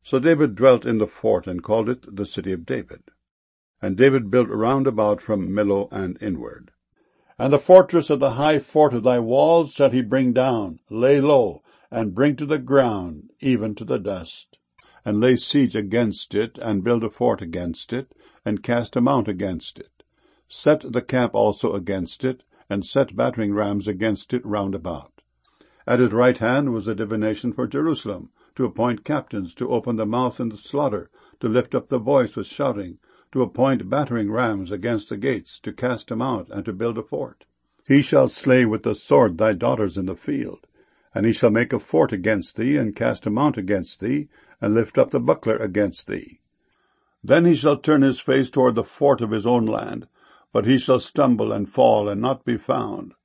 So David dwelt in the fort, and called it the city of David. And David built round about from Millo and inward. And the fortress of the high fort of thy walls shall he bring down, lay low, and bring to the ground, even to the dust, and lay siege against it, and build a fort against it, and cast a mount against it. Set the camp also against it, and set battering rams against it round about. At his right hand was a divination for Jerusalem, to appoint captains, to open the mouth in the slaughter, to lift up the voice with shouting, to appoint battering rams against the gates, to cast them out, and to build a fort. He shall slay with the sword thy daughters in the field, and he shall make a fort against thee, and cast a mount against thee, and lift up the buckler against thee. Then he shall turn his face toward the fort of his own land, but he shall stumble and fall and not be found,